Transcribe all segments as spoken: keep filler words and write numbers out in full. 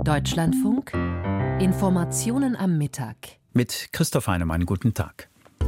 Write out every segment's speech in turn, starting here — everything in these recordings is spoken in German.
Deutschlandfunk, Informationen am Mittag. Mit Christoph Heinemann, guten Tag.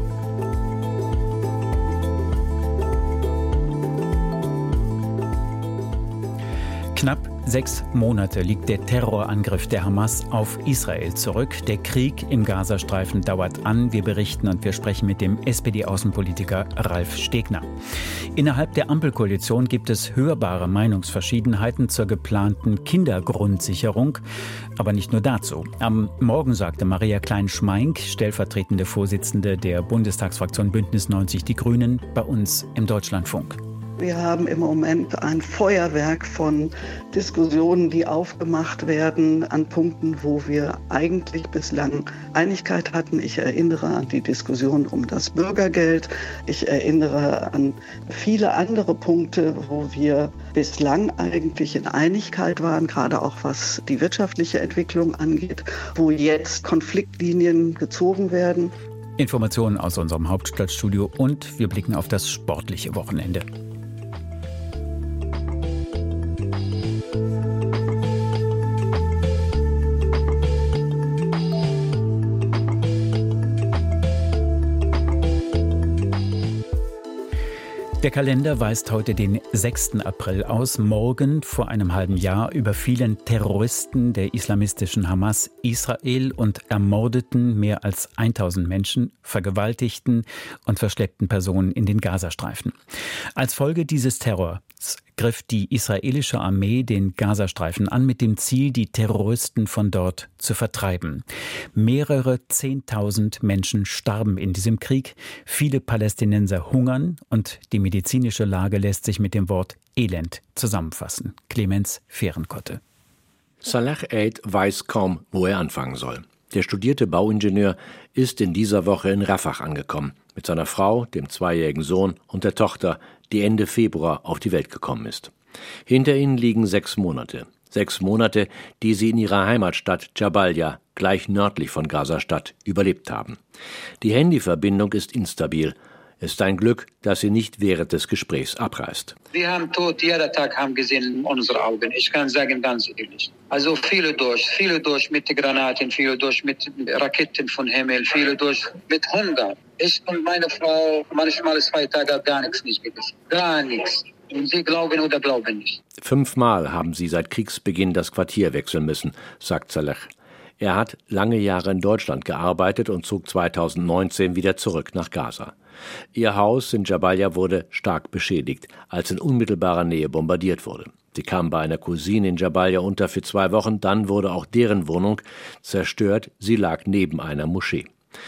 Knapp sechs Monate liegt der Terrorangriff der Hamas auf Israel zurück. Der Krieg im Gazastreifen dauert an. Wir berichten und wir sprechen mit dem S P D-Außenpolitiker Ralf Stegner. Innerhalb der Ampelkoalition gibt es hörbare Meinungsverschiedenheiten zur geplanten Kindergrundsicherung. Aber nicht nur dazu. Am Morgen sagte Maria Klein-Schmeink, stellvertretende Vorsitzende der Bundestagsfraktion Bündnis neunzig Die Grünen, bei uns im Deutschlandfunk. Wir haben im Moment ein Feuerwerk von Diskussionen, die aufgemacht werden an Punkten, wo wir eigentlich bislang Einigkeit hatten. Ich erinnere an die Diskussion um das Bürgergeld. Ich erinnere an viele andere Punkte, wo wir bislang eigentlich in Einigkeit waren, gerade auch was die wirtschaftliche Entwicklung angeht, wo jetzt Konfliktlinien gezogen werden. Informationen aus unserem Hauptstadtstudio und wir blicken auf das sportliche Wochenende. Der Kalender weist heute den sechsten April aus. Morgen, vor einem halben Jahr, überfielen Terroristen der islamistischen Hamas Israel und ermordeten mehr als tausend Menschen, vergewaltigten und verschleppten Personen in den Gazastreifen. Als Folge dieses Terrors griff die israelische Armee den Gazastreifen an mit dem Ziel, die Terroristen von dort zu vertreiben. Mehrere Zehntausend Menschen starben in diesem Krieg, viele Palästinenser hungern und die medizinische Lage lässt sich mit dem Wort Elend zusammenfassen. Clemens Fehrenkotte. Salah Eid weiß kaum, wo er anfangen soll. Der studierte Bauingenieur ist in dieser Woche in Rafah angekommen, mit seiner Frau, dem zweijährigen Sohn und der Tochter, die Ende Februar auf die Welt gekommen ist. Hinter ihnen liegen sechs Monate. Sechs Monate, die sie in ihrer Heimatstadt Jabalia, gleich nördlich von Gaza-Stadt, überlebt haben. Die Handyverbindung ist instabil. Es ist ein Glück, dass sie nicht während des Gesprächs abreißt. Wir haben Tod, jeden Tag haben gesehen in unseren Augen. Ich kann sagen, ganz ehrlich. Also viele durch, viele durch mit Granaten, viele durch mit Raketen vom Himmel, viele durch mit Hunger. Ich und meine Frau, manchmal zwei Tage gar nichts nicht gegessen. Gar nichts. Und sie glauben oder glauben nicht. Fünfmal haben sie seit Kriegsbeginn das Quartier wechseln müssen, sagt Saleh. Er hat lange Jahre in Deutschland gearbeitet und zog zweitausendneunzehn wieder zurück nach Gaza. Ihr Haus in Jabalia wurde stark beschädigt, als in unmittelbarer Nähe bombardiert wurde. Sie kam bei einer Cousine in Jabalia unter für zwei Wochen, dann wurde auch deren Wohnung zerstört, sie lag neben einer Moschee.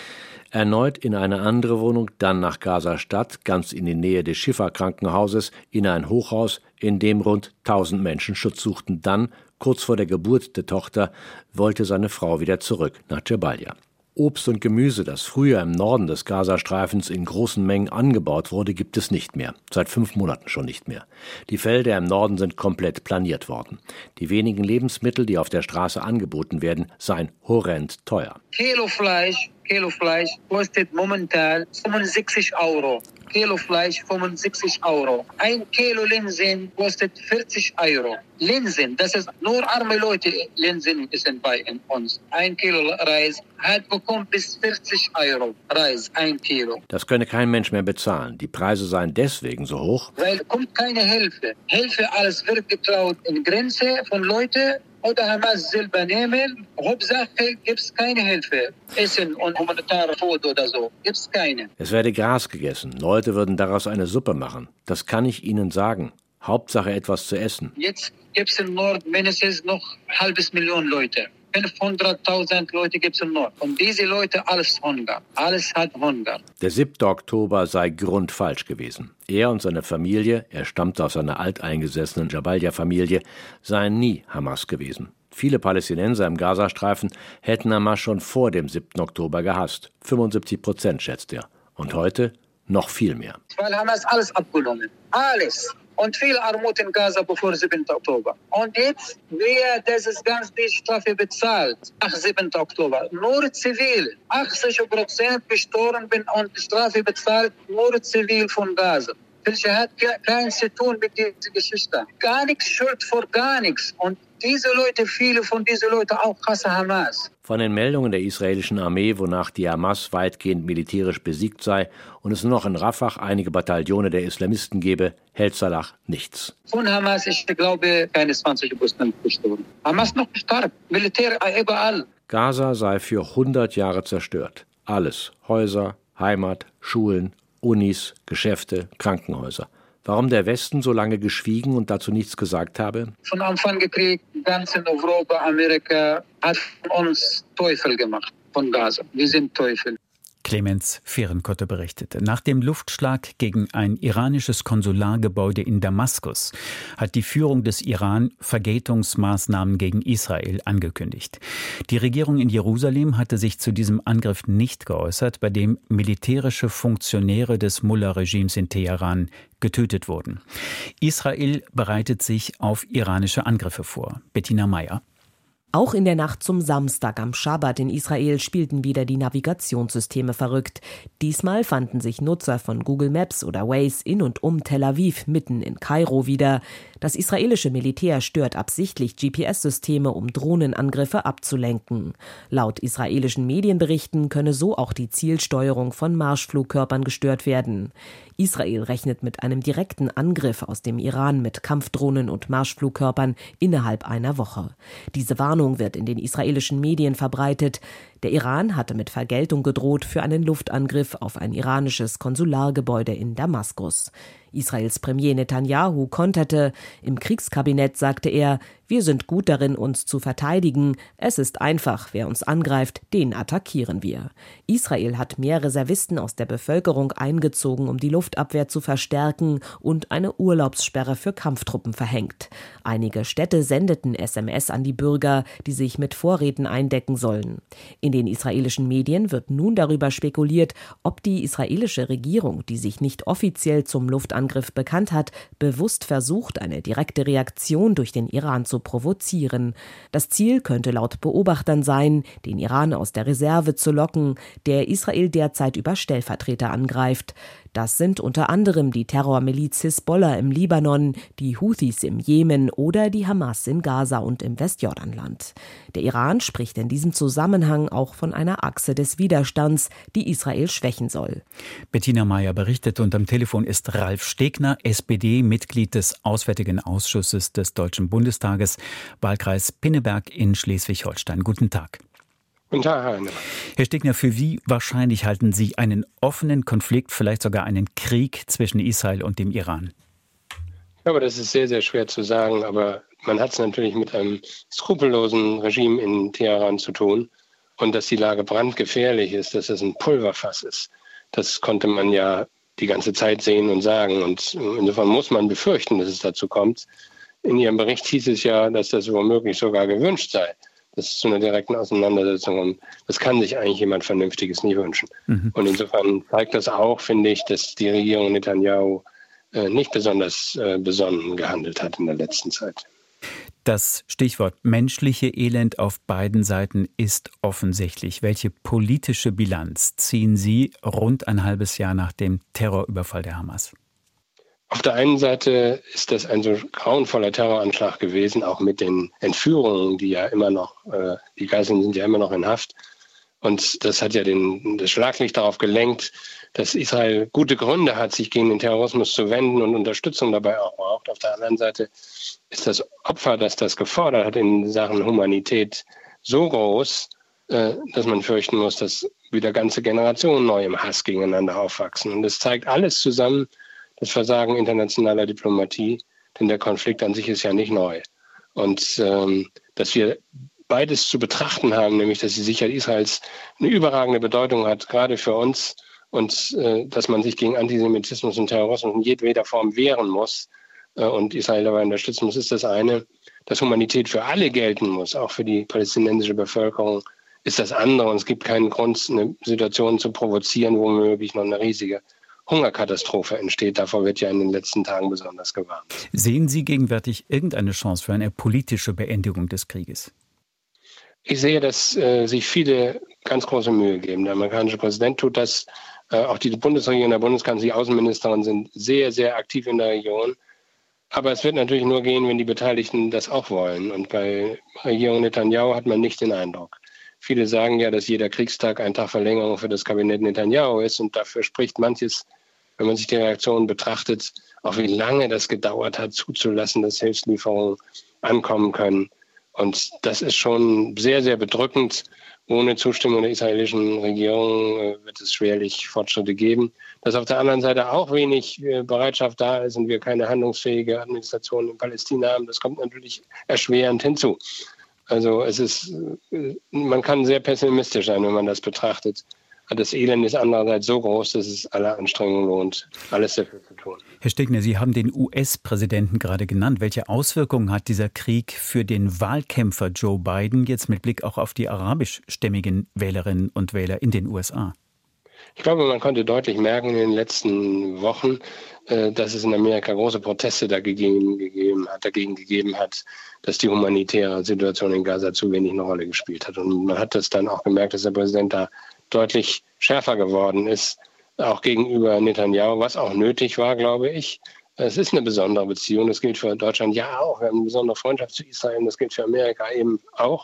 Erneut in eine andere Wohnung, dann nach Gaza-Stadt, ganz in die Nähe des Schifa-Krankenhauses, in ein Hochhaus, in dem rund tausend Menschen Schutz suchten. Dann, kurz vor der Geburt der Tochter, wollte seine Frau wieder zurück nach Jabalia. Obst und Gemüse, das früher im Norden des Gazastreifens in großen Mengen angebaut wurde, gibt es nicht mehr. Seit fünf Monaten schon nicht mehr. Die Felder im Norden sind komplett planiert worden. Die wenigen Lebensmittel, die auf der Straße angeboten werden, seien horrend teuer. Kilo Fleisch, Kilo Fleisch kostet momentan fünfundsechzig Euro. Kilo Fleisch fünfundsechzig Euro. Ein Kilo Linsen kostet vierzig Euro. Linsen, das ist nur arme Leute, Linsen essen bei uns. Ein Kilo Reis hat bekommen bis vierzig Euro. Reis, ein Kilo. Das könne kein Mensch mehr bezahlen. Die Preise seien deswegen so hoch, weil kommt keine Hilfe. Hilfe, alles wird geklaut in Grenze von Leuten. Oder Hamas selber nehmen. Hauptsache gibt es keine Hilfe. Essen und humanitare Food oder so. Gibt es keine. Es werde Gras gegessen. Leute würden daraus eine Suppe machen. Das kann ich Ihnen sagen. Hauptsache etwas zu essen. Jetzt gibt es im Nord mindestens noch ein halbes Million Leute. fünfhunderttausend Leute gibt es im Nord. Und diese Leute, alles Hunger. Alles hat Hunger. Der siebte Oktober sei grundfalsch gewesen. Er und seine Familie, er stammte aus einer alteingesessenen Jabalia-Familie, seien nie Hamas gewesen. Viele Palästinenser im Gazastreifen hätten Hamas schon vor dem siebten Oktober gehasst. fünfundsiebzig Prozent schätzt er. Und heute noch viel mehr. Weil Hamas alles abgenommen. Alles. Und viel Armut in Gaza bevor siebten Oktober. Und jetzt, wer dieses ganze die Strafe bezahlt, nach siebten Oktober, nur zivil. achtzig Prozent gestorben und die Strafe bezahlt nur zivil von Gaza. Welche hat gar nichts zu tun mit dieser Geschichte. Gar nichts Schuld vor gar nichts. Und Diese Leute, viele von diesen Leuten auch hassen Hamas. Von den Meldungen der israelischen Armee, wonach die Hamas weitgehend militärisch besiegt sei und es nur noch in Rafah einige Bataillone der Islamisten gebe, hält Salah nichts. Von Hamas, ich glaube, keine zwanzig Prozent gestorben. Hamas noch stark, Militär überall. Gaza sei für hundert Jahre zerstört. Alles. Häuser, Heimat, Schulen, Unis, Geschäfte, Krankenhäuser. Warum der Westen so lange geschwiegen und dazu nichts gesagt habe? Von Anfang des Krieges, ganz in Europa, Amerika, hat von uns Teufel gemacht, von Gaza. Wir sind Teufel. Clemens Fehrenkotte berichtete. Nach dem Luftschlag gegen ein iranisches Konsulargebäude in Damaskus hat die Führung des Iran Vergeltungsmaßnahmen gegen Israel angekündigt. Die Regierung in Jerusalem hatte sich zu diesem Angriff nicht geäußert, bei dem militärische Funktionäre des Mullah-Regimes in Teheran getötet wurden. Israel bereitet sich auf iranische Angriffe vor. Bettina Meyer. Auch in der Nacht zum Samstag am Schabbat in Israel spielten wieder die Navigationssysteme verrückt. Diesmal fanden sich Nutzer von Google Maps oder Waze in und um Tel Aviv mitten in Kairo wieder. Das israelische Militär stört absichtlich G P S-Systeme, um Drohnenangriffe abzulenken. Laut israelischen Medienberichten könne so auch die Zielsteuerung von Marschflugkörpern gestört werden. Israel rechnet mit einem direkten Angriff aus dem Iran mit Kampfdrohnen und Marschflugkörpern innerhalb einer Woche. Diese Warnung wird in den israelischen Medien verbreitet. Der Iran hatte mit Vergeltung gedroht für einen Luftangriff auf ein iranisches Konsulargebäude in Damaskus. Israels Premier Netanyahu konterte. Im Kriegskabinett sagte er, wir sind gut darin, uns zu verteidigen. Es ist einfach, wer uns angreift, den attackieren wir. Israel hat mehr Reservisten aus der Bevölkerung eingezogen, um die Luftabwehr zu verstärken und eine Urlaubssperre für Kampftruppen verhängt. Einige Städte sendeten S M S an die Bürger, die sich mit Vorräten eindecken sollen. In den israelischen Medien wird nun darüber spekuliert, ob die israelische Regierung, die sich nicht offiziell zum Luftangriff bekannt hat, bewusst versucht, eine direkte Reaktion durch den Iran zu provozieren. Das Ziel könnte laut Beobachtern sein, den Iran aus der Reserve zu locken, der Israel derzeit über Stellvertreter angreift. Das sind unter anderem die Terrormiliz Hisbollah im Libanon, die Houthis im Jemen oder die Hamas in Gaza und im Westjordanland. Der Iran spricht in diesem Zusammenhang auch von einer Achse des Widerstands, die Israel schwächen soll. Bettina Meyer berichtet und am Telefon ist Ralf Stegner, S P D, Mitglied des Auswärtigen Ausschusses des Deutschen Bundestages, Wahlkreis Pinneberg in Schleswig-Holstein. Guten Tag. Guten Tag, Herr Heinemann. Herr Stegner, für wie wahrscheinlich halten Sie einen offenen Konflikt, vielleicht sogar einen Krieg zwischen Israel und dem Iran? Ich glaube, das ist sehr, sehr schwer zu sagen, aber man hat es natürlich mit einem skrupellosen Regime in Teheran zu tun. Und dass die Lage brandgefährlich ist, dass es ein Pulverfass ist, das konnte man ja die ganze Zeit sehen und sagen. Und insofern muss man befürchten, dass es dazu kommt. In Ihrem Bericht hieß es ja, dass das womöglich sogar gewünscht sei, dass es zu einer direkten Auseinandersetzung kommt. Das kann sich eigentlich jemand Vernünftiges nie wünschen. Mhm. Und insofern zeigt das auch, finde ich, dass die Regierung Netanyahu äh, nicht besonders äh, besonnen gehandelt hat in der letzten Zeit. Das Stichwort menschliche Elend auf beiden Seiten ist offensichtlich. Welche politische Bilanz ziehen Sie rund ein halbes Jahr nach dem Terrorüberfall der Hamas? Auf der einen Seite ist das ein so grauenvoller Terroranschlag gewesen, auch mit den Entführungen, die ja immer noch, äh, die Geiseln sind ja immer noch in Haft. Und das hat ja den, das Schlaglicht darauf gelenkt, dass Israel gute Gründe hat, sich gegen den Terrorismus zu wenden und Unterstützung dabei auch braucht. Auf der anderen Seite ist das Opfer, das das gefordert hat in Sachen Humanität, so groß, äh, dass man fürchten muss, dass wieder ganze Generationen neu im Hass gegeneinander aufwachsen. Und das zeigt alles zusammen, das Versagen internationaler Diplomatie, denn der Konflikt an sich ist ja nicht neu. Und ähm, dass wir beides zu betrachten haben, nämlich dass die Sicherheit Israels eine überragende Bedeutung hat, gerade für uns, und äh, dass man sich gegen Antisemitismus und Terrorismus in jedweder Form wehren muss äh, und Israel dabei unterstützen muss, ist das eine. Dass Humanität für alle gelten muss, auch für die palästinensische Bevölkerung, ist das andere. Und es gibt keinen Grund, eine Situation zu provozieren, wo womöglich noch eine riesige Hungerkatastrophe entsteht. Davor wird ja in den letzten Tagen besonders gewarnt. Sehen Sie gegenwärtig irgendeine Chance für eine politische Beendigung des Krieges? Ich sehe, dass äh, sich viele ganz große Mühe geben. Der amerikanische Präsident tut das. Äh, auch die Bundesregierung, der Bundeskanzler, die Außenministerin sind sehr, sehr aktiv in der Region. Aber es wird natürlich nur gehen, wenn die Beteiligten das auch wollen. Und bei Regierung Netanyahu hat man nicht den Eindruck. Viele sagen ja, dass jeder Kriegstag ein Tag Verlängerung für das Kabinett Netanyahu ist. Und dafür spricht manches, wenn man sich die Reaktionen betrachtet, auch wie lange das gedauert hat, zuzulassen, dass Hilfslieferungen ankommen können. Und das ist schon sehr, sehr bedrückend. Ohne Zustimmung der israelischen Regierung äh, wird es schwerlich Fortschritte geben. Dass auf der anderen Seite auch wenig äh, Bereitschaft da ist und wir keine handlungsfähige Administration in Palästina haben, das kommt natürlich erschwerend hinzu. Also es ist, äh, man kann sehr pessimistisch sein, wenn man das betrachtet. Das Elend ist andererseits so groß, dass es alle Anstrengungen lohnt, alles dafür zu tun. Herr Stegner, Sie haben den U S-Präsidenten gerade genannt. Welche Auswirkungen hat dieser Krieg für den Wahlkämpfer Joe Biden jetzt mit Blick auch auf die arabischstämmigen Wählerinnen und Wähler in den U S A? Ich glaube, man konnte deutlich merken in den letzten Wochen, dass es in Amerika große Proteste dagegen gegeben hat, dagegen gegeben hat, dass die humanitäre Situation in Gaza zu wenig eine Rolle gespielt hat. Und man hat das dann auch gemerkt, dass der Präsident da deutlich schärfer geworden ist, auch gegenüber Netanyahu, was auch nötig war, glaube ich. Es ist eine besondere Beziehung, das gilt für Deutschland ja auch. Wir haben eine besondere Freundschaft zu Israel, das gilt für Amerika eben auch.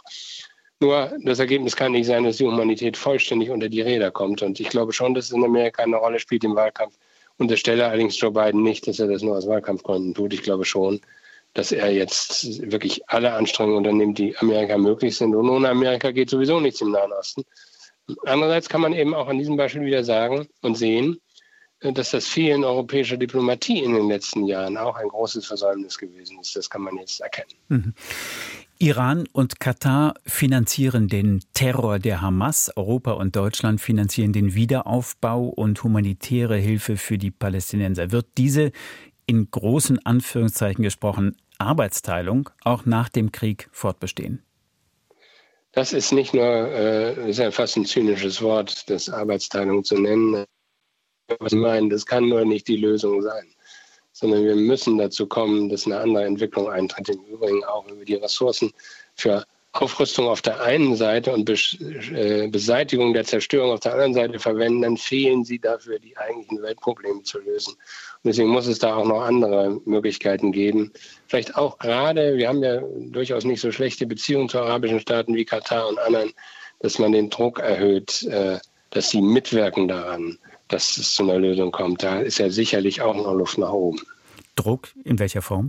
Nur das Ergebnis kann nicht sein, dass die Humanität vollständig unter die Räder kommt. Und ich glaube schon, dass es in Amerika eine Rolle spielt im Wahlkampf. Unterstelle allerdings Joe Biden nicht, dass er das nur aus Wahlkampfgründen tut. Ich glaube schon, dass er jetzt wirklich alle Anstrengungen unternimmt, die Amerika möglich sind. Und ohne Amerika geht sowieso nichts im Nahen Osten. Andererseits kann man eben auch an diesem Beispiel wieder sagen und sehen, dass das Fehlen europäischer Diplomatie in den letzten Jahren auch ein großes Versäumnis gewesen ist. Das kann man jetzt erkennen. Mhm. Iran und Katar finanzieren den Terror der Hamas. Europa und Deutschland finanzieren den Wiederaufbau und humanitäre Hilfe für die Palästinenser. Wird diese, in großen Anführungszeichen gesprochen, Arbeitsteilung auch nach dem Krieg fortbestehen? Das ist nicht nur, äh, ist ja fast ein zynisches Wort, das Arbeitsteilung zu nennen. Was ich meine, das kann nur nicht die Lösung sein, sondern wir müssen dazu kommen, dass eine andere Entwicklung eintritt. Im Übrigen auch über die Ressourcen für Aufrüstung auf der einen Seite und Beseitigung der Zerstörung auf der anderen Seite verwenden, dann fehlen sie dafür, die eigentlichen Weltprobleme zu lösen. Und deswegen muss es da auch noch andere Möglichkeiten geben. Vielleicht auch gerade, wir haben ja durchaus nicht so schlechte Beziehungen zu arabischen Staaten wie Katar und anderen, dass man den Druck erhöht, dass sie mitwirken daran, dass es zu einer Lösung kommt. Da ist ja sicherlich auch noch Luft nach oben. Druck in welcher Form?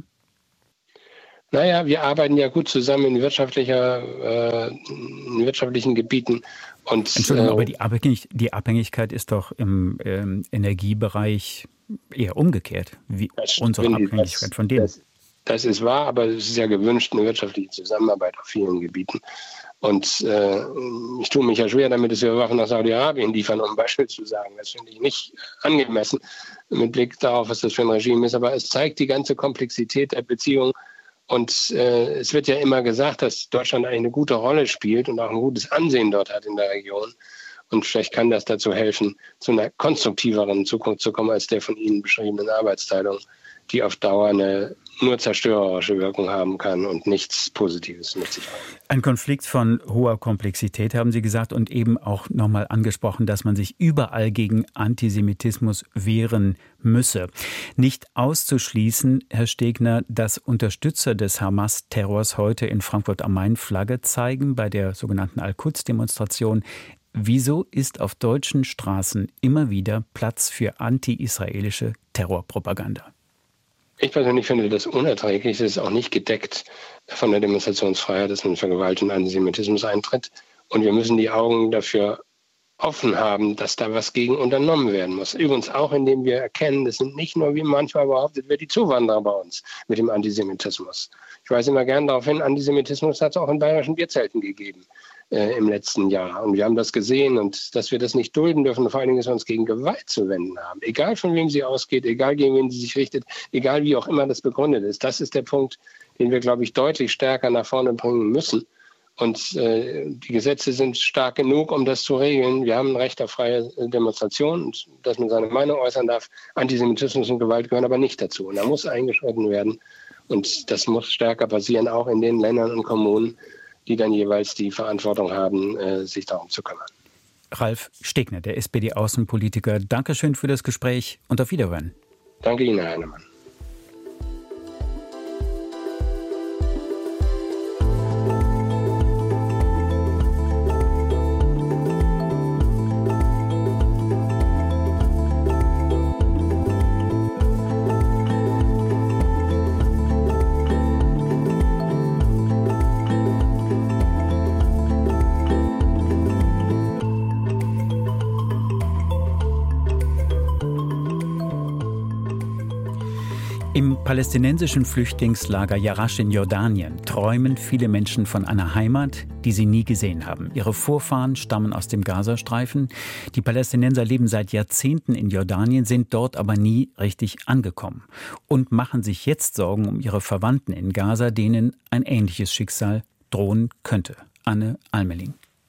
Naja, wir arbeiten ja gut zusammen in, wirtschaftlicher, äh, in wirtschaftlichen Gebieten. Und, Entschuldigung, äh, aber die, Abhängig- die Abhängigkeit ist doch im ähm, Energiebereich eher umgekehrt, wie unsere Abhängigkeit das, von denen. Das, das ist wahr, aber es ist ja gewünscht, eine wirtschaftliche Zusammenarbeit auf vielen Gebieten. Und äh, ich tue mich ja schwer damit, dass wir Waffen nach Saudi-Arabien liefern, um ein Beispiel zu sagen. Das finde ich nicht angemessen mit Blick darauf, was das für ein Regime ist. Aber es zeigt die ganze Komplexität der Beziehungen. Und äh, es wird ja immer gesagt, dass Deutschland eigentlich eine gute Rolle spielt und auch ein gutes Ansehen dort hat in der Region. Und vielleicht kann das dazu helfen, zu einer konstruktiveren Zukunft zu kommen, als der von Ihnen beschriebenen Arbeitsteilung, die auf Dauer eine nur zerstörerische Wirkung haben kann und nichts Positives mit sich bringt. Ein Konflikt von hoher Komplexität, haben Sie gesagt, und eben auch nochmal angesprochen, dass man sich überall gegen Antisemitismus wehren müsse. Nicht auszuschließen, Herr Stegner, dass Unterstützer des Hamas-Terrors heute in Frankfurt am Main Flagge zeigen bei der sogenannten Al-Quds-Demonstration. Wieso ist auf deutschen Straßen immer wieder Platz für anti-israelische Terrorpropaganda? Ich persönlich finde das unerträglich. Es ist auch nicht gedeckt von der Demonstrationsfreiheit, dass man für Gewalt und Antisemitismus eintritt. Und wir müssen die Augen dafür offen haben, dass da was gegen unternommen werden muss. Übrigens auch, indem wir erkennen, das sind nicht nur, wie manchmal behauptet wird, die Zuwanderer bei uns mit dem Antisemitismus. Ich weise immer gern darauf hin, Antisemitismus hat es auch in bayerischen Bierzelten gegeben äh, im letzten Jahr. Und wir haben das gesehen und dass wir das nicht dulden dürfen, und vor allen Dingen, dass wir uns gegen Gewalt zu wenden haben. Egal von wem sie ausgeht, egal gegen wen sie sich richtet, egal wie auch immer das begründet ist. Das ist der Punkt, den wir, glaube ich, deutlich stärker nach vorne bringen müssen. Und äh, die Gesetze sind stark genug, um das zu regeln. Wir haben ein Recht auf freie Demonstration und dass man seine Meinung äußern darf. Antisemitismus und Gewalt gehören aber nicht dazu. Und da muss eingeschritten werden. Und das muss stärker passieren, auch in den Ländern und Kommunen, die dann jeweils die Verantwortung haben, äh, sich darum zu kümmern. Ralf Stegner, der S P D-Außenpolitiker, Dankeschön für das Gespräch und auf Wiederhören. Danke Ihnen, Herr Heinemann. palästinensischen Flüchtlingslager Jarash in Jordanien träumen viele Menschen von einer Heimat, die sie nie gesehen haben. Ihre Vorfahren stammen aus dem Gazastreifen. Die Palästinenser leben seit Jahrzehnten in Jordanien, sind dort aber nie richtig angekommen und machen sich jetzt Sorgen um ihre Verwandten in Gaza, denen ein ähnliches Schicksal drohen könnte. Anne Almeling.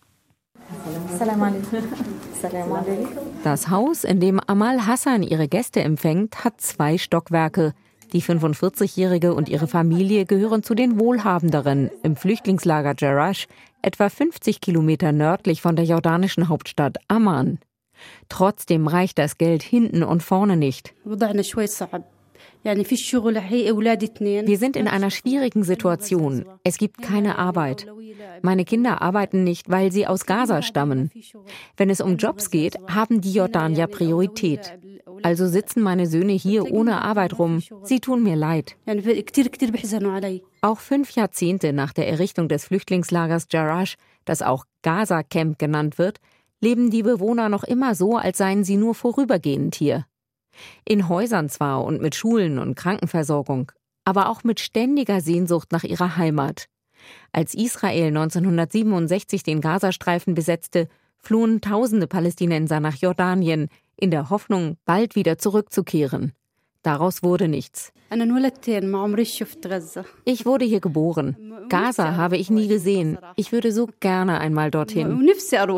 Das Haus, in dem Amal Hassan ihre Gäste empfängt, hat zwei Stockwerke. Die fünfundvierzigjährige und ihre Familie gehören zu den Wohlhabenderen im Flüchtlingslager Jarash, etwa fünfzig Kilometer nördlich von der jordanischen Hauptstadt Amman. Trotzdem reicht das Geld hinten und vorne nicht. Wir sind in einer schwierigen Situation. Es gibt keine Arbeit. Meine Kinder arbeiten nicht, weil sie aus Gaza stammen. Wenn es um Jobs geht, haben die Jordanier Priorität. Also sitzen meine Söhne hier ohne Arbeit rum. Sie tun mir leid. Auch fünf Jahrzehnte nach der Errichtung des Flüchtlingslagers Jarash, das auch Gaza-Camp genannt wird, leben die Bewohner noch immer so, als seien sie nur vorübergehend hier. In Häusern zwar und mit Schulen und Krankenversorgung, aber auch mit ständiger Sehnsucht nach ihrer Heimat. Als Israel neunzehnhundertsiebenundsechzig den Gazastreifen besetzte, flohen tausende Palästinenser nach Jordanien, in der Hoffnung, bald wieder zurückzukehren. Daraus wurde nichts. Ich wurde hier geboren. Gaza habe ich nie gesehen. Ich würde so gerne einmal dorthin.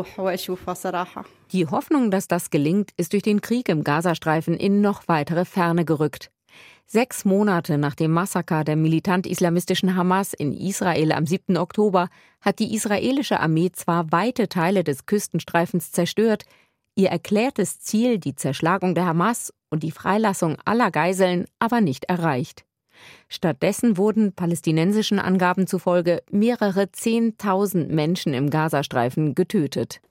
Die Hoffnung, dass das gelingt, ist durch den Krieg im Gazastreifen in noch weitere Ferne gerückt. Sechs Monate nach dem Massaker der militant-islamistischen Hamas in Israel am siebten Oktober hat die israelische Armee zwar weite Teile des Küstenstreifens zerstört, ihr erklärtes Ziel, die Zerschlagung der Hamas und die Freilassung aller Geiseln, aber nicht erreicht. Stattdessen wurden palästinensischen Angaben zufolge mehrere Zehntausend Menschen im Gazastreifen getötet.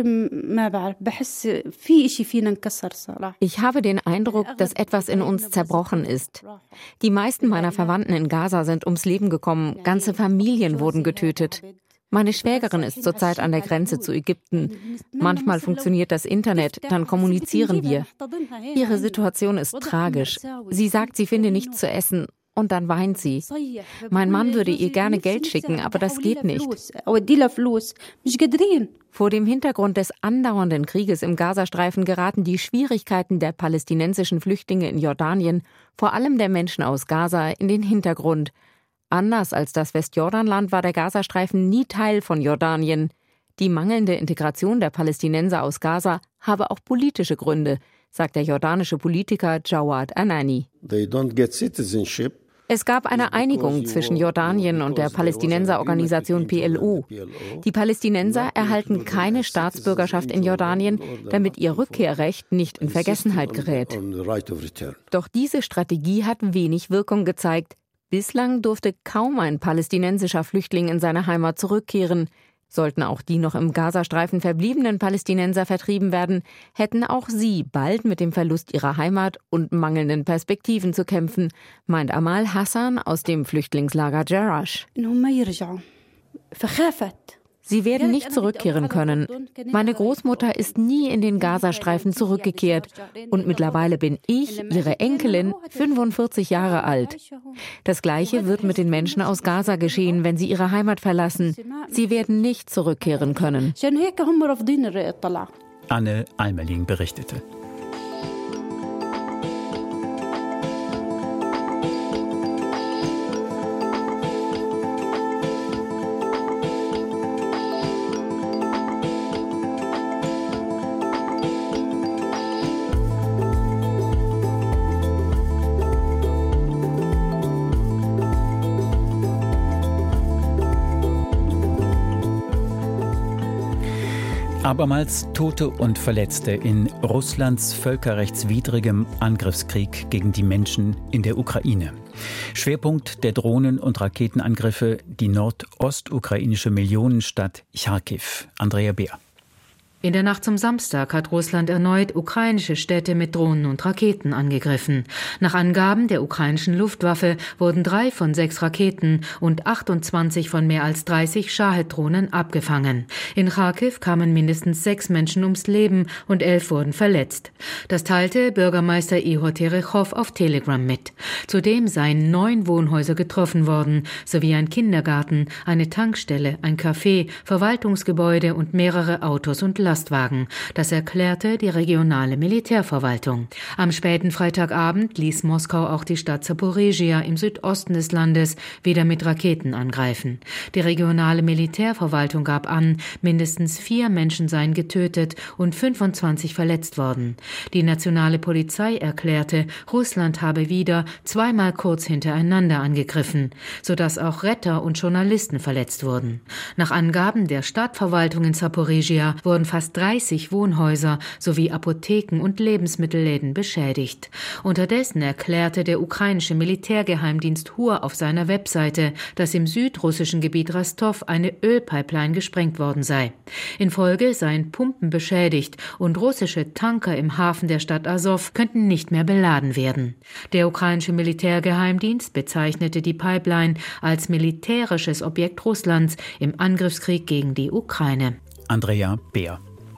Ich habe den Eindruck, dass etwas in uns zerbrochen ist. Die meisten meiner Verwandten in Gaza sind ums Leben gekommen, ganze Familien wurden getötet. Meine Schwägerin ist zurzeit an der Grenze zu Ägypten. Manchmal funktioniert das Internet, dann kommunizieren wir. Ihre Situation ist tragisch. Sie sagt, sie finde nichts zu essen. Und dann weint sie. Mein Mann würde ihr gerne Geld schicken, aber das geht nicht. Vor dem Hintergrund des andauernden Krieges im Gazastreifen geraten die Schwierigkeiten der palästinensischen Flüchtlinge in Jordanien, vor allem der Menschen aus Gaza, in den Hintergrund. Anders als das Westjordanland war der Gazastreifen nie Teil von Jordanien. Die mangelnde Integration der Palästinenser aus Gaza habe auch politische Gründe, sagt der jordanische Politiker Jawad Anani. They don't get citizenship. Es gab eine Einigung zwischen Jordanien und der Palästinenserorganisation P L O. Die Palästinenser erhalten keine Staatsbürgerschaft in Jordanien, damit ihr Rückkehrrecht nicht in Vergessenheit gerät. Doch diese Strategie hat wenig Wirkung gezeigt. Bislang durfte kaum ein palästinensischer Flüchtling in seine Heimat zurückkehren. Sollten auch die noch im Gazastreifen verbliebenen Palästinenser vertrieben werden, hätten auch sie bald mit dem Verlust ihrer Heimat und mangelnden Perspektiven zu kämpfen, meint Amal Hassan aus dem Flüchtlingslager Jarash. Sie werden nicht zurückkehren können. Meine Großmutter ist nie in den Gazastreifen zurückgekehrt und mittlerweile bin ich, ihre Enkelin, fünfundvierzig Jahre alt. Das Gleiche wird mit den Menschen aus Gaza geschehen, wenn sie ihre Heimat verlassen. Sie werden nicht zurückkehren können. Anne Almeling berichtete. Abermals Tote und Verletzte in Russlands völkerrechtswidrigem Angriffskrieg gegen die Menschen in der Ukraine. Schwerpunkt der Drohnen- und Raketenangriffe die nordostukrainische Millionenstadt Charkiw. Andrea Beer. In der Nacht zum Samstag hat Russland erneut ukrainische Städte mit Drohnen und Raketen angegriffen. Nach Angaben der ukrainischen Luftwaffe wurden drei von sechs Raketen und achtundzwanzig von mehr als dreißig Shahed-Drohnen abgefangen. In Kharkiv kamen mindestens sechs Menschen ums Leben und elf wurden verletzt. Das teilte Bürgermeister Ihor Terechow auf Telegram mit. Zudem seien neun Wohnhäuser getroffen worden, sowie ein Kindergarten, eine Tankstelle, ein Café, Verwaltungsgebäude und mehrere Autos und Lastwagen. Das erklärte die regionale Militärverwaltung. Am späten Freitagabend ließ Moskau auch die Stadt Zaporizhia im Südosten des Landes wieder mit Raketen angreifen. Die regionale Militärverwaltung gab an, mindestens vier Menschen seien getötet und fünfundzwanzig verletzt worden. Die nationale Polizei erklärte, Russland habe wieder zweimal kurz hintereinander angegriffen, sodass auch Retter und Journalisten verletzt wurden. Nach Angaben der Stadtverwaltung in Zaporizhia wurden fast dreißig Wohnhäuser sowie Apotheken und Lebensmittelläden beschädigt. Unterdessen erklärte der ukrainische Militärgeheimdienst H U R auf seiner Webseite, dass im südrussischen Gebiet Rostov eine Ölpipeline gesprengt worden sei. Infolge seien Pumpen beschädigt und russische Tanker im Hafen der Stadt Asow könnten nicht mehr beladen werden. Der ukrainische Militärgeheimdienst bezeichnete die Pipeline als militärisches Objekt Russlands im Angriffskrieg gegen die Ukraine. Andrea Beer.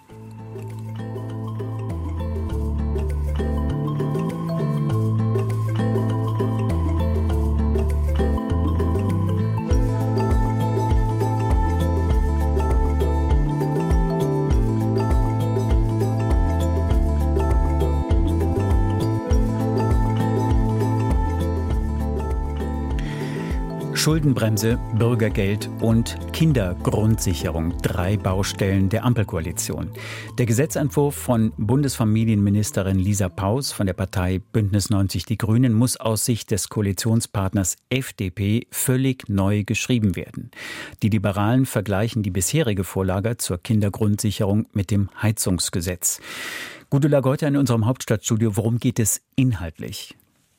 Schuldenbremse, Bürgergeld und Kindergrundsicherung. Drei Baustellen der Ampelkoalition. Der Gesetzentwurf von Bundesfamilienministerin Lisa Paus von der Partei Bündnis neunzig Die Grünen muss aus Sicht des Koalitionspartners F D P völlig neu geschrieben werden. Die Liberalen vergleichen die bisherige Vorlage zur Kindergrundsicherung mit dem Heizungsgesetz. Gudula Goiter in unserem Hauptstadtstudio. Worum geht es inhaltlich?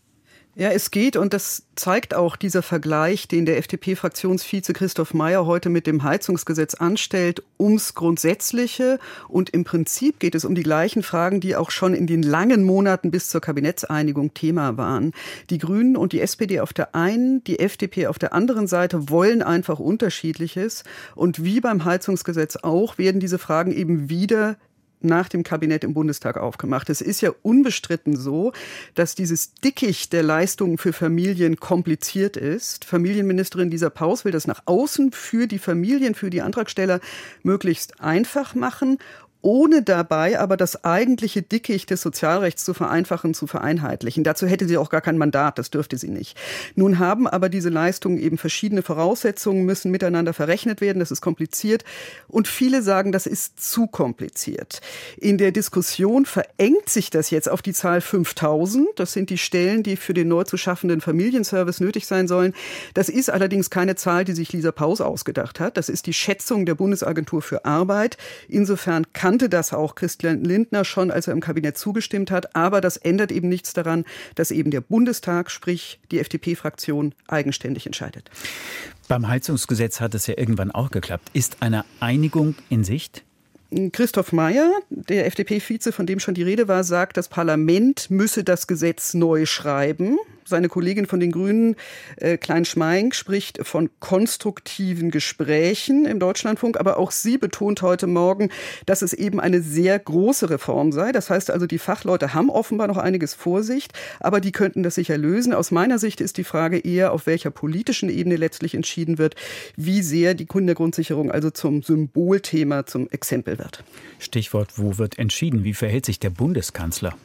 Ja, es geht, und das zeigt auch dieser Vergleich, den der F D P-Fraktionsvize Christoph Mayer heute mit dem Heizungsgesetz anstellt, ums Grundsätzliche. Und im Prinzip geht es um die gleichen Fragen, die auch schon in den langen Monaten bis zur Kabinettseinigung Thema waren. Die Grünen und die S P D auf der einen, die F D P auf der anderen Seite wollen einfach Unterschiedliches. Und wie beim Heizungsgesetz auch, werden diese Fragen eben wieder nach dem Kabinett im Bundestag aufgemacht. Es ist ja unbestritten so, dass dieses Dickicht der Leistungen für Familien kompliziert ist. Familienministerin Lisa Paus will das nach außen für die Familien, für die Antragsteller möglichst einfach machen, ohne dabei aber das eigentliche Dickicht des Sozialrechts zu vereinfachen, zu vereinheitlichen. Dazu hätte sie auch gar kein Mandat, das dürfte sie nicht. Nun haben aber diese Leistungen eben verschiedene Voraussetzungen, müssen miteinander verrechnet werden, das ist kompliziert. Und viele sagen, das ist zu kompliziert. In der Diskussion verengt sich das jetzt auf die Zahl fünftausend. Das sind die Stellen, die für den neu zu schaffenden Familienservice nötig sein sollen. Das ist allerdings keine Zahl, die sich Lisa Paus ausgedacht hat. Das ist die Schätzung der Bundesagentur für Arbeit. Insofern kann das auch Christian Lindner schon, als er im Kabinett zugestimmt hat. Aber das ändert eben nichts daran, dass eben der Bundestag, sprich die F D P-Fraktion, eigenständig entscheidet. Beim Heizungsgesetz hat es ja irgendwann auch geklappt. Ist eine Einigung in Sicht? Christoph Mayer, der F D P-Vize, von dem schon die Rede war, sagt, das Parlament müsse das Gesetz neu schreiben. Seine Kollegin von den Grünen, äh, Klein-Schmeink, spricht von konstruktiven Gesprächen im Deutschlandfunk. Aber auch sie betont heute Morgen, dass es eben eine sehr große Reform sei. Das heißt also, die Fachleute haben offenbar noch einiges vor sich, aber die könnten das sicher lösen. Aus meiner Sicht ist die Frage eher, auf welcher politischen Ebene letztlich entschieden wird, wie sehr die Kindergrundsicherung also zum Symbolthema, zum Exempel wird. Stichwort, wo wird entschieden? Wie verhält sich der Bundeskanzler?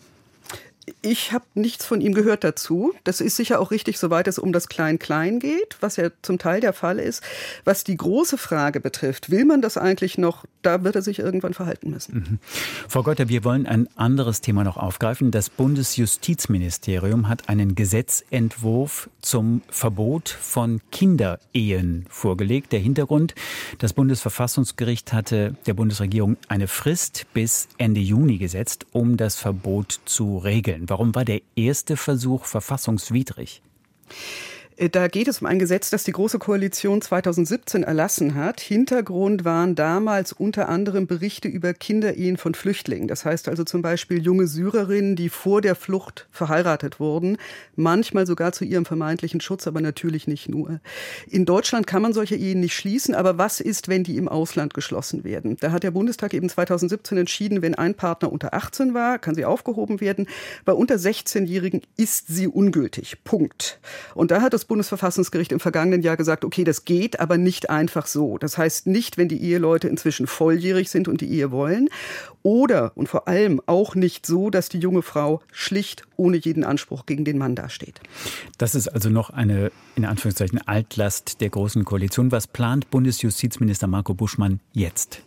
Ich habe nichts von ihm gehört dazu. Das ist sicher auch richtig, soweit es um das Klein-Klein geht, was ja zum Teil der Fall ist. Was die große Frage betrifft, will man das eigentlich noch? Da wird er sich irgendwann verhalten müssen. Mhm. Frau Gotter, wir wollen ein anderes Thema noch aufgreifen. Das Bundesjustizministerium hat einen Gesetzentwurf zum Verbot von Kinderehen vorgelegt. Der Hintergrund: Das Bundesverfassungsgericht hatte der Bundesregierung eine Frist bis Ende Juni gesetzt, um das Verbot zu regeln. Warum war der erste Versuch verfassungswidrig? Da geht es um ein Gesetz, das die Große Koalition zweitausendsiebzehn erlassen hat. Hintergrund waren damals unter anderem Berichte über Kinderehen von Flüchtlingen. Das heißt also zum Beispiel junge Syrerinnen, die vor der Flucht verheiratet wurden. Manchmal sogar zu ihrem vermeintlichen Schutz, aber natürlich nicht nur. In Deutschland kann man solche Ehen nicht schließen. Aber was ist, wenn die im Ausland geschlossen werden? Da hat der Bundestag eben zweitausendsiebzehn entschieden, wenn ein Partner unter achtzehn war, kann sie aufgehoben werden. Bei unter sechzehnjährigen ist sie ungültig. Punkt. Und da hat das Bundesverfassungsgericht im vergangenen Jahr gesagt, okay, das geht, aber nicht einfach so. Das heißt nicht, wenn die Eheleute inzwischen volljährig sind und die Ehe wollen. Oder, und vor allem auch nicht so, dass die junge Frau schlicht ohne jeden Anspruch gegen den Mann dasteht. Das ist also noch eine, in Anführungszeichen, Altlast der Großen Koalition. Was plant Bundesjustizminister Marco Buschmann jetzt?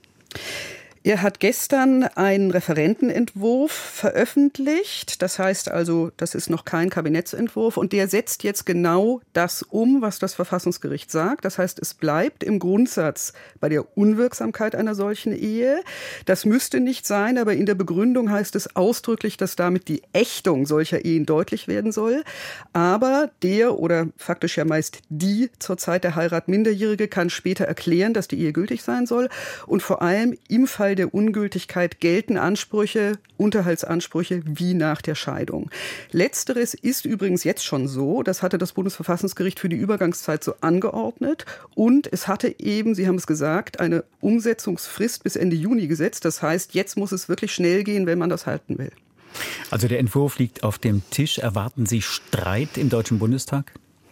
Er hat gestern einen Referentenentwurf veröffentlicht. Das heißt also, das ist noch kein Kabinettsentwurf. Und der setzt jetzt genau das um, was das Verfassungsgericht sagt. Das heißt, es bleibt im Grundsatz bei der Unwirksamkeit einer solchen Ehe. Das müsste nicht sein, aber in der Begründung heißt es ausdrücklich, dass damit die Ächtung solcher Ehen deutlich werden soll. Aber der oder faktisch ja meist die zur Zeit der Heirat Minderjährige kann später erklären, dass die Ehe gültig sein soll. Und vor allem im Fall der Ungültigkeit gelten Ansprüche, Unterhaltsansprüche wie nach der Scheidung. Letzteres ist übrigens jetzt schon so. Das hatte das Bundesverfassungsgericht für die Übergangszeit so angeordnet. Und es hatte eben, Sie haben es gesagt, eine Umsetzungsfrist bis Ende Juni gesetzt. Das heißt, jetzt muss es wirklich schnell gehen, wenn man das halten will. Also der Entwurf liegt auf dem Tisch. Erwarten Sie Streit im Deutschen Bundestag?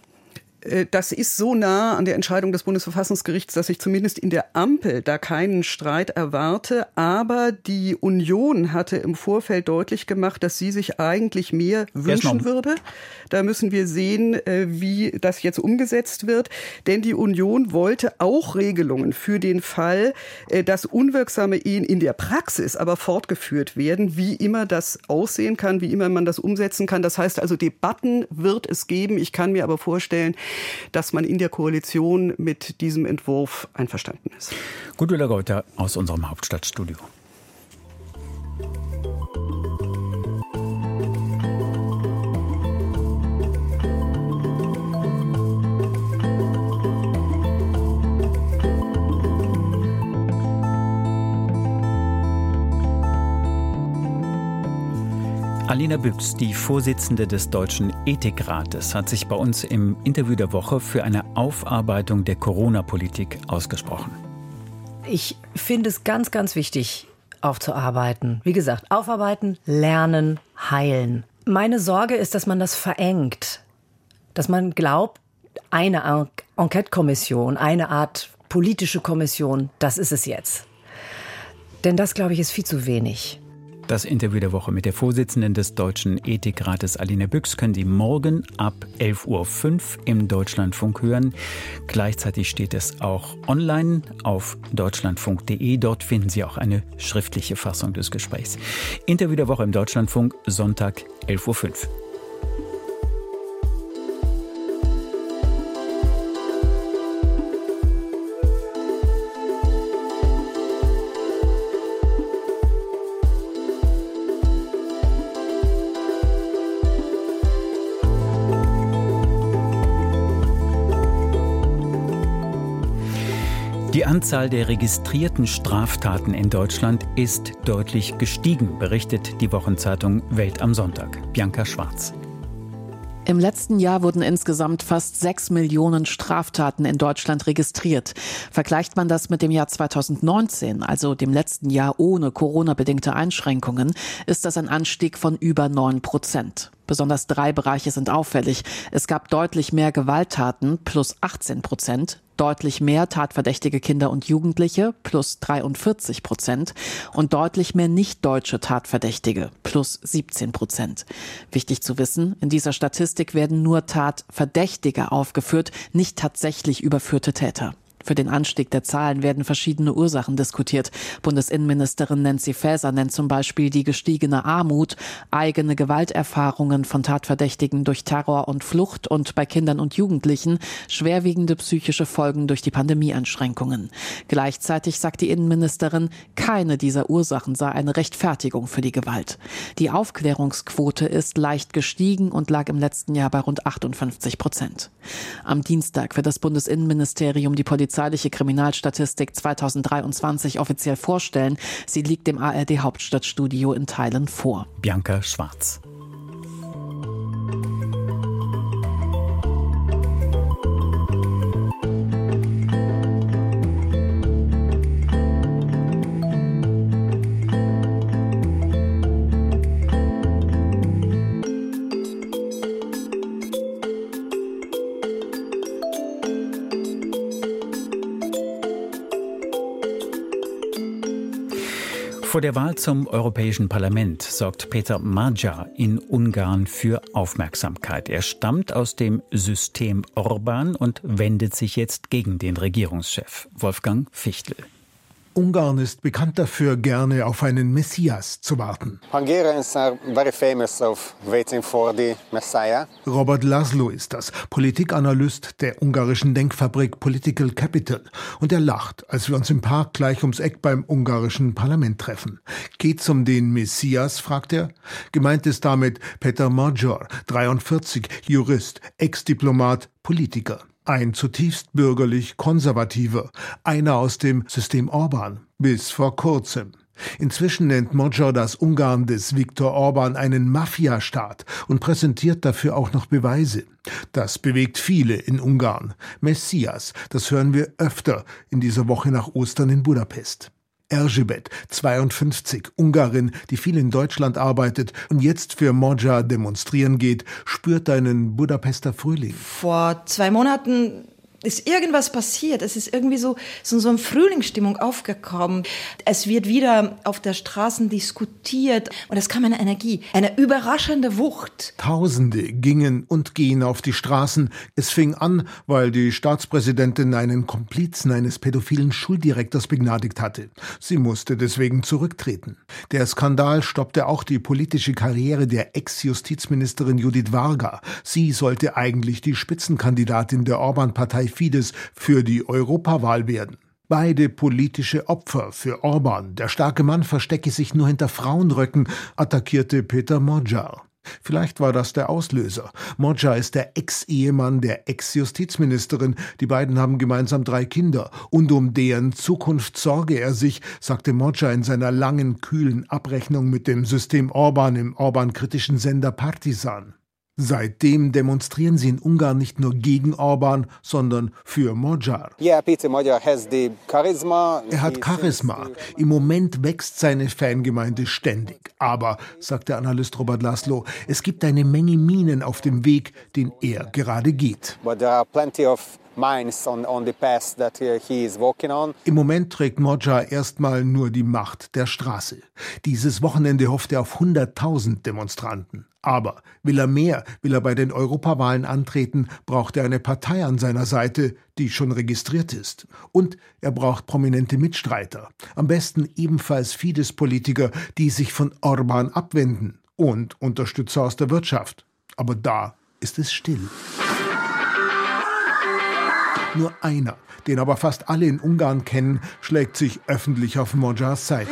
Das ist so nah an der Entscheidung des Bundesverfassungsgerichts, dass ich zumindest in der Ampel da keinen Streit erwarte. Aber die Union hatte im Vorfeld deutlich gemacht, dass sie sich eigentlich mehr wünschen würde. Da müssen wir sehen, wie das jetzt umgesetzt wird. Denn die Union wollte auch Regelungen für den Fall, dass unwirksame Ehen in der Praxis aber fortgeführt werden, wie immer das aussehen kann, wie immer man das umsetzen kann. Das heißt also, Debatten wird es geben. Ich kann mir aber vorstellen, dass man in der Koalition mit diesem Entwurf einverstanden ist. Gudula Geuter aus unserem Hauptstadtstudio. Alina Büchs, die Vorsitzende des Deutschen Ethikrates, hat sich bei uns im Interview der Woche für eine Aufarbeitung der Corona-Politik ausgesprochen. Ich finde es ganz, ganz wichtig, aufzuarbeiten. Wie gesagt, aufarbeiten, lernen, heilen. Meine Sorge ist, dass man das verengt. Dass man glaubt, eine En- Enquete-Kommission, eine Art politische Kommission, das ist es jetzt. Denn das, glaube ich, ist viel zu wenig. Das Interview der Woche mit der Vorsitzenden des Deutschen Ethikrates, Alina Büchs, können Sie morgen ab elf Uhr fünf im Deutschlandfunk hören. Gleichzeitig steht es auch online auf deutschlandfunk punkt de. Dort finden Sie auch eine schriftliche Fassung des Gesprächs. Interview der Woche im Deutschlandfunk, Sonntag, elf Uhr fünf. Die Anzahl der registrierten Straftaten in Deutschland ist deutlich gestiegen, berichtet die Wochenzeitung Welt am Sonntag. Bianca Schwarz. Im letzten Jahr wurden insgesamt fast sechs Millionen Straftaten in Deutschland registriert. Vergleicht man das mit dem Jahr zweitausendneunzehn, also dem letzten Jahr ohne Corona-bedingte Einschränkungen, ist das ein Anstieg von über neun Prozent. Besonders drei Bereiche sind auffällig. Es gab deutlich mehr Gewalttaten, plus achtzehn Prozent, deutlich mehr tatverdächtige Kinder und Jugendliche, plus dreiundvierzig Prozent und deutlich mehr nicht-deutsche Tatverdächtige, plus siebzehn Prozent. Wichtig zu wissen, in dieser Statistik werden nur Tatverdächtige aufgeführt, nicht tatsächlich überführte Täter. Für den Anstieg der Zahlen werden verschiedene Ursachen diskutiert. Bundesinnenministerin Nancy Faeser nennt zum Beispiel die gestiegene Armut, eigene Gewalterfahrungen von Tatverdächtigen durch Terror und Flucht und bei Kindern und Jugendlichen schwerwiegende psychische Folgen durch die Pandemieeinschränkungen. Gleichzeitig sagt die Innenministerin, keine dieser Ursachen sei eine Rechtfertigung für die Gewalt. Die Aufklärungsquote ist leicht gestiegen und lag im letzten Jahr bei rund achtundfünfzig Prozent. Am Dienstag wird das Bundesinnenministerium die polizeiliche Kriminalstatistik zweitausenddreiundzwanzig offiziell vorstellen. Sie liegt dem A R D Hauptstadtstudio in Teilen vor. Bianca Schwarz. Vor der Wahl zum Europäischen Parlament sorgt Peter Magyar in Ungarn für Aufmerksamkeit. Er stammt aus dem System Orbán und wendet sich jetzt gegen den Regierungschef Wolfgang Fichtl. Ungarn ist bekannt dafür, gerne auf einen Messias zu warten. Hungarians are very famous of waiting for the Messiah. Robert Laszlo ist das, Politikanalyst der ungarischen Denkfabrik Political Capital. Und er lacht, als wir uns im Park gleich ums Eck beim ungarischen Parlament treffen. Geht's um den Messias, fragt er. Gemeint ist damit Peter Magyar, dreiundvierzig, Jurist, Ex-Diplomat, Politiker. Ein zutiefst bürgerlich-konservativer, einer aus dem System Orbán, bis vor kurzem. Inzwischen nennt Magyar das Ungarn des Viktor Orbán einen Mafiastaat und präsentiert dafür auch noch Beweise. Das bewegt viele in Ungarn. Messias, das hören wir öfter in dieser Woche nach Ostern in Budapest. Erzsébet, zweiundfünfzig, Ungarin, die viel in Deutschland arbeitet und jetzt für Magyar demonstrieren geht, spürt einen Budapester Frühling. Vor zwei Monaten ist irgendwas passiert. Es ist irgendwie so, so, so eine Frühlingsstimmung aufgekommen. Es wird wieder auf der Straße diskutiert und es kam eine Energie, eine überraschende Wucht. Tausende gingen und gehen auf die Straßen. Es fing an, weil die Staatspräsidentin einen Komplizen eines pädophilen Schuldirektors begnadigt hatte. Sie musste deswegen zurücktreten. Der Skandal stoppte auch die politische Karriere der Ex-Justizministerin Judith Varga. Sie sollte eigentlich die Spitzenkandidatin der Orbán-Partei Fidesz für die Europawahl werden. Beide politische Opfer für Orbán. Der starke Mann verstecke sich nur hinter Frauenröcken, attackierte Peter Magyar. Vielleicht war das der Auslöser. Magyar ist der Ex-Ehemann der Ex-Justizministerin. Die beiden haben gemeinsam drei Kinder. Und um deren Zukunft sorge er sich, sagte Magyar in seiner langen, kühlen Abrechnung mit dem System Orbán im Orbán-kritischen Sender Partisan. Seitdem demonstrieren sie in Ungarn nicht nur gegen Orbán, sondern für Magyar. Yeah, Peter Magyar has the charisma. Er hat Charisma. Im Moment wächst seine Fangemeinde ständig. Aber, sagt der Analyst Robert Laszlo, es gibt eine Menge Minen auf dem Weg, den er gerade geht. But there are plenty of mines on, on the path that he is walking on. Im Moment trägt Magyar erstmal nur die Macht der Straße. Dieses Wochenende hofft er auf hunderttausend Demonstranten. Aber will er mehr, will er bei den Europawahlen antreten, braucht er eine Partei an seiner Seite, die schon registriert ist. Und er braucht prominente Mitstreiter. Am besten ebenfalls Fidesz-Politiker, die sich von Orbán abwenden. Und Unterstützer aus der Wirtschaft. Aber da ist es still. Nur einer, den aber fast alle in Ungarn kennen, schlägt sich öffentlich auf Magyars Seite.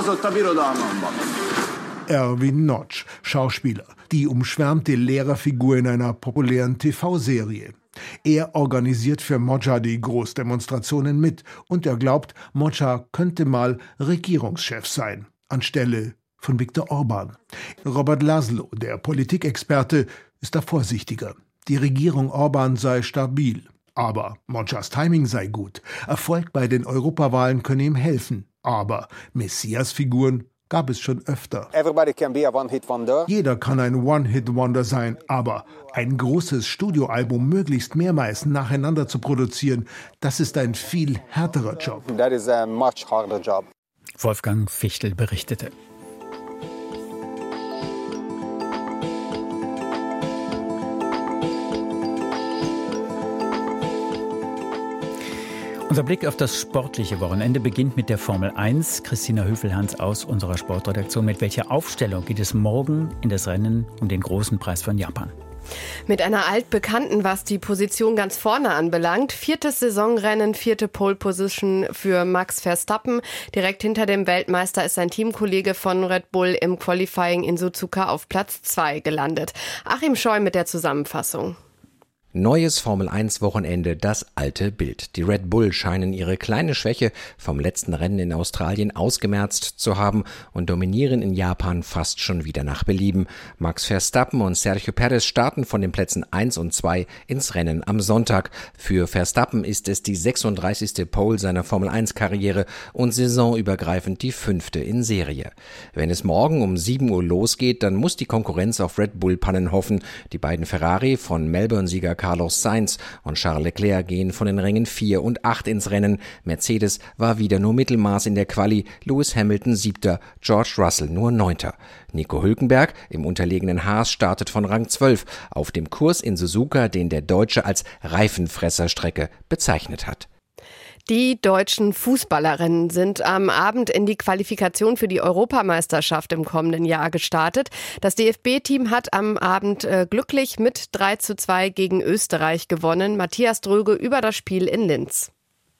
Erwin Notch, Schauspieler, die umschwärmte Lehrerfigur in einer populären T V-Serie. Er organisiert für Magyar die Großdemonstrationen mit und er glaubt, Magyar könnte mal Regierungschef sein, anstelle von Viktor Orbán. Robert Laszlo, der Politikexperte, ist da vorsichtiger. Die Regierung Orbán sei stabil. Aber Magyars Timing sei gut. Erfolg bei den Europawahlen könne ihm helfen. Aber Messias-Figuren gab es schon öfter. Everybody can be a one-hit-wonder. Jeder kann ein One-Hit-Wonder sein, aber ein großes Studioalbum möglichst mehrmals nacheinander zu produzieren, das ist ein viel härterer Job. That is a much harder job. Wolfgang Fichtl berichtete. Unser Blick auf das sportliche Wochenende beginnt mit der Formel eins. Christina Höfelhans aus unserer Sportredaktion. Mit welcher Aufstellung geht es morgen in das Rennen um den großen Preis von Japan? Mit einer altbekannten, was die Position ganz vorne anbelangt. Viertes Saisonrennen, vierte Pole Position für Max Verstappen. Direkt hinter dem Weltmeister ist sein Teamkollege von Red Bull im Qualifying in Suzuka auf Platz zwei gelandet. Achim Scheu mit der Zusammenfassung. Neues Formel eins Wochenende, das alte Bild. Die Red Bull scheinen ihre kleine Schwäche vom letzten Rennen in Australien ausgemerzt zu haben und dominieren in Japan fast schon wieder nach Belieben. Max Verstappen und Sergio Perez starten von den Plätzen eins und zwei ins Rennen am Sonntag. Für Verstappen ist es die sechsunddreißigste Pole seiner Formel eins Karriere und saisonübergreifend die fünfte in Serie. Wenn es morgen um sieben Uhr losgeht, dann muss die Konkurrenz auf Red Bull-Pannen hoffen. Die beiden Ferrari von Melbourne-Sieger Carlos Sainz und Charles Leclerc gehen von den Rängen vier und acht ins Rennen. Mercedes war wieder nur Mittelmaß in der Quali, Lewis Hamilton siebter, George Russell nur neunter. Nico Hülkenberg im unterlegenen Haas startet von Rang zwölf auf dem Kurs in Suzuka, den der Deutsche als Reifenfresserstrecke bezeichnet hat. Die deutschen Fußballerinnen sind am Abend in die Qualifikation für die Europameisterschaft im kommenden Jahr gestartet. Das D F B-Team hat am Abend äh, glücklich mit drei zu zwei gegen Österreich gewonnen. Matthias Dröge über das Spiel in Linz.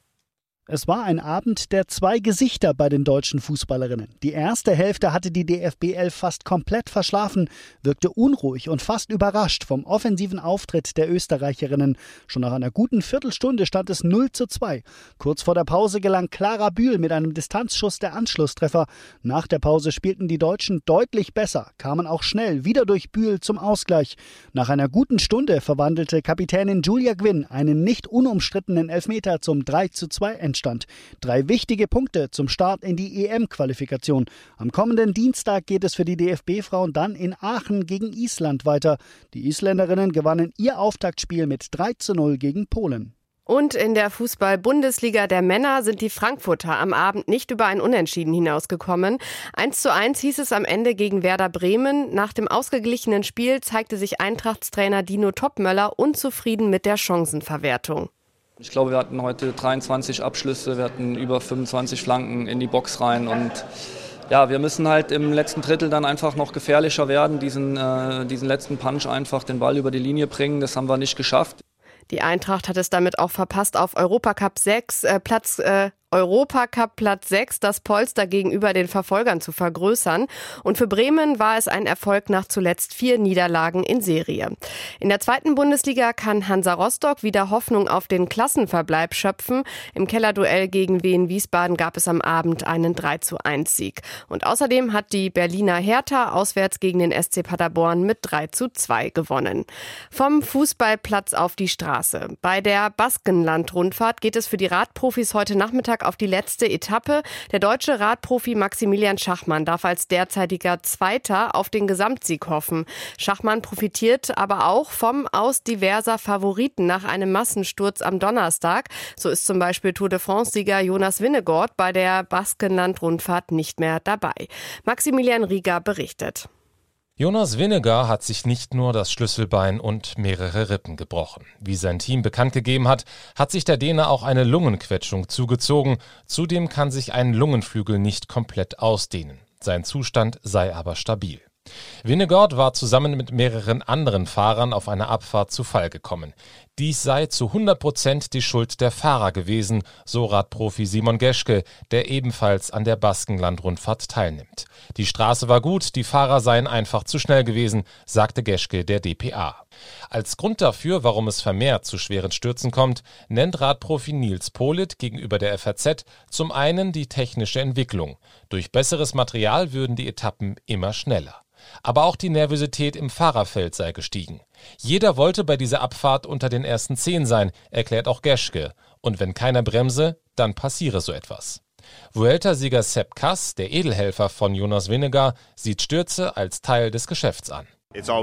Es war ein Abend der zwei Gesichter bei den deutschen Fußballerinnen. Die erste Hälfte hatte die D F B elf fast komplett verschlafen, wirkte unruhig und fast überrascht vom offensiven Auftritt der Österreicherinnen. Schon nach einer guten Viertelstunde stand es null zu zwei. Kurz vor der Pause gelang Clara Bühl mit einem Distanzschuss der Anschlusstreffer. Nach der Pause spielten die Deutschen deutlich besser, kamen auch schnell wieder durch Bühl zum Ausgleich. Nach einer guten Stunde verwandelte Kapitänin Julia Gwynn einen nicht unumstrittenen Elfmeter zum drei zu zwei Endstand. Drei wichtige Punkte zum Start in die E M-Qualifikation. Am kommenden Dienstag geht es für die D F B-Frauen dann in Aachen gegen Island weiter. Die Isländerinnen gewannen ihr Auftaktspiel mit drei zu null gegen Polen. Und in der Fußball-Bundesliga der Männer sind die Frankfurter am Abend nicht über ein Unentschieden hinausgekommen. eins zu eins hieß es am Ende gegen Werder Bremen. Nach dem ausgeglichenen Spiel zeigte sich Eintrachtstrainer Dino Topmöller unzufrieden mit der Chancenverwertung. Ich glaube, wir hatten heute dreiundzwanzig Abschlüsse, wir hatten über fünfundzwanzig Flanken in die Box rein und ja, wir müssen halt im letzten Drittel dann einfach noch gefährlicher werden, diesen, äh, diesen letzten Punch einfach den Ball über die Linie bringen, das haben wir nicht geschafft. Die Eintracht hat es damit auch verpasst, auf Europacup sechs äh, Platz äh, Europacup Platz sechs das Polster gegenüber den Verfolgern zu vergrößern. Und für Bremen war es ein Erfolg nach zuletzt vier Niederlagen in Serie. In der zweiten Bundesliga kann Hansa Rostock wieder Hoffnung auf den Klassenverbleib schöpfen. Im Kellerduell gegen Wien Wiesbaden gab es am Abend einen drei zu eins Sieg. Und außerdem hat die Berliner Hertha auswärts gegen den S C Paderborn mit drei zu zwei gewonnen. Vom Fußballplatz auf die Straße. Bei der Baskenland-Rundfahrt geht es für die Radprofis heute Nachmittag auf die letzte Etappe. Der deutsche Radprofi Maximilian Schachmann darf als derzeitiger Zweiter auf den Gesamtsieg hoffen. Schachmann profitiert aber auch vom Aus diverser Favoriten nach einem Massensturz am Donnerstag. So ist zum Beispiel Tour de France-Sieger Jonas Vingegaard bei der Baskenland-Rundfahrt nicht mehr dabei. Maximilian Rieger berichtet. Jonas Vingegaard hat sich nicht nur das Schlüsselbein und mehrere Rippen gebrochen. Wie sein Team bekannt gegeben hat, hat sich der Däne auch eine Lungenquetschung zugezogen. Zudem kann sich ein Lungenflügel nicht komplett ausdehnen. Sein Zustand sei aber stabil. Vingegaard war zusammen mit mehreren anderen Fahrern auf einer Abfahrt zu Fall gekommen. Dies sei zu hundert Prozent die Schuld der Fahrer gewesen, so Radprofi Simon Geschke, der ebenfalls an der Baskenland-Rundfahrt teilnimmt. Die Straße war gut, die Fahrer seien einfach zu schnell gewesen, sagte Geschke der D P A. Als Grund dafür, warum es vermehrt zu schweren Stürzen kommt, nennt Radprofi Nils Polit gegenüber der F A Z zum einen die technische Entwicklung. Durch besseres Material würden die Etappen immer schneller. Aber auch die Nervosität im Fahrerfeld sei gestiegen. Jeder wollte bei dieser Abfahrt unter den ersten zehn sein, erklärt auch Geschke. Und wenn keiner bremse, dann passiere so etwas. Vuelta-Sieger Sepp Kuss, der Edelhelfer von Jonas Vingegaard, sieht Stürze als Teil des Geschäfts an.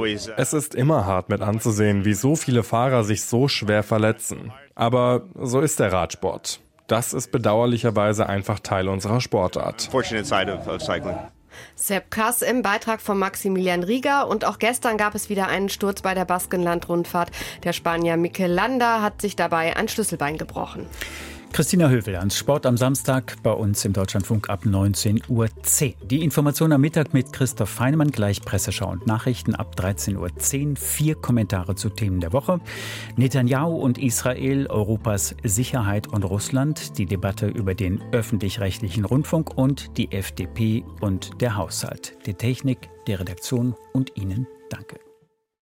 Es ist immer hart mit anzusehen, wie so viele Fahrer sich so schwer verletzen. Aber so ist der Radsport. Das ist bedauerlicherweise einfach Teil unserer Sportart. Sepp Kuss im Beitrag von Maximilian Rieger. Und auch gestern gab es wieder einen Sturz bei der Baskenland-Rundfahrt. Der Spanier Mikel Landa hat sich dabei ein Schlüsselbein gebrochen. Christina Hövel ans Sport am Samstag bei uns im Deutschlandfunk ab neunzehn Uhr zehn. Die Information am Mittag mit Christoph Feinemann, gleich Presseschau und Nachrichten ab dreizehn Uhr zehn. Vier Kommentare zu Themen der Woche. Netanyahu und Israel, Europas Sicherheit und Russland, die Debatte über den öffentlich-rechtlichen Rundfunk und die F D P und der Haushalt. Die Technik, die Redaktion und Ihnen danke.